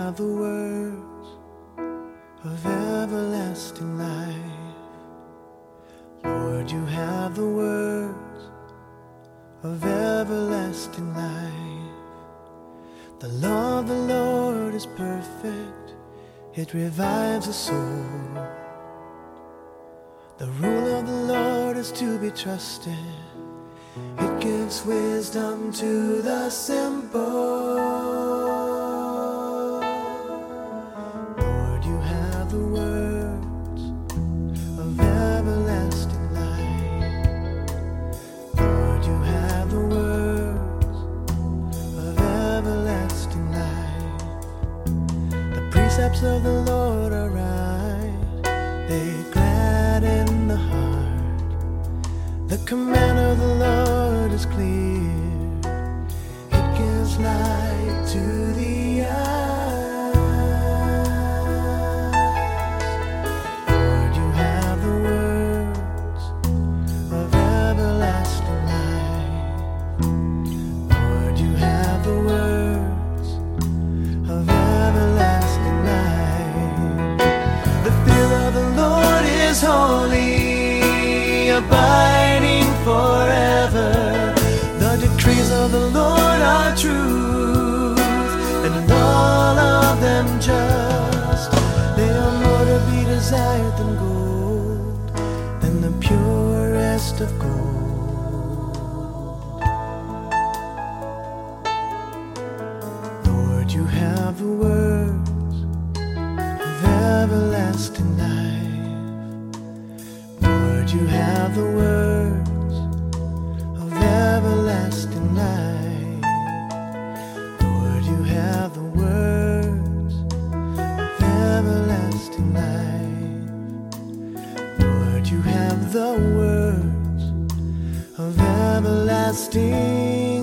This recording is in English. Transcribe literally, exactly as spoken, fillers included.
have the words of everlasting life. Lord, you have the words of everlasting life. The law of the Lord is perfect, it revives the soul. The rule of the Lord is to be trusted, it gives wisdom to the simple. Lord, you have the words of everlasting life. Lord, you have the words of everlasting life. The precepts of the Lord are right, they gladden the heart. The command of the Lord is clear, it gives light to the eyes. Lord, you have the words of everlasting life. Lord, you have the words of everlasting life. The fear of the Lord is holy, abiding forever. The decrees of the Lord are truth, and all of them just. They are more to be desired than gold, than the purest of gold. Lord, you have the words of everlasting life. Lord, you have the words of everlasting life. Lord, you have the words of everlasting life. Lord, you have the words of everlasting